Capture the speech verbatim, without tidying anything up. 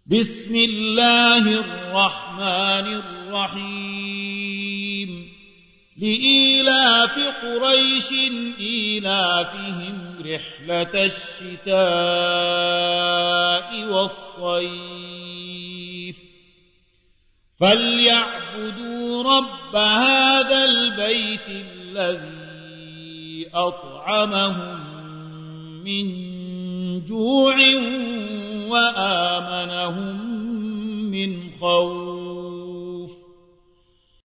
بسم الله الرحمن الرحيم لإيلاف قريش إيلافهم رحلة الشتاء والصيف فليعبدوا رب هذا البيت الذي أطعمهم من جوع وآمنهم من خوف.